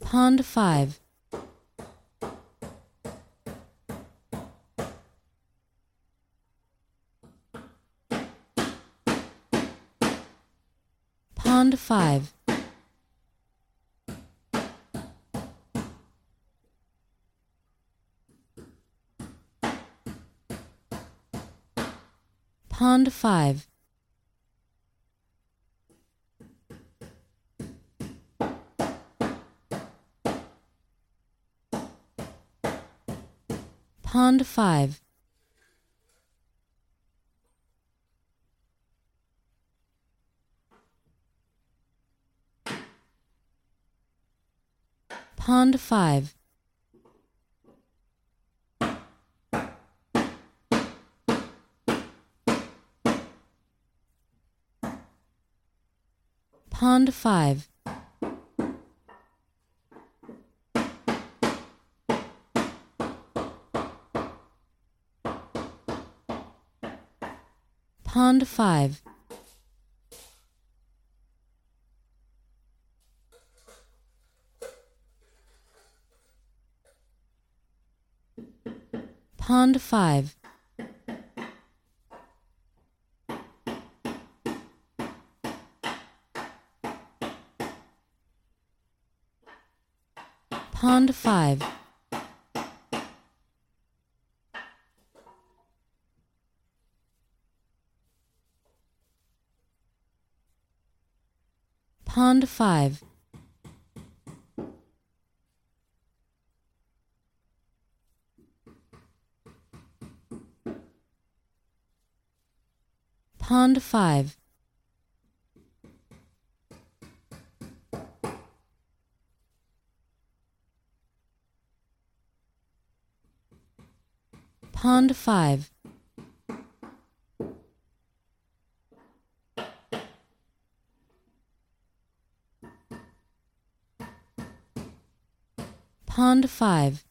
Pond 5. Pond 5. Pond 5. Pond 5. Pond 5. Pond 5. Pond 5. Pond 5. Pond 5. Pond 5. Pond 5. Pond 5. Pond 5.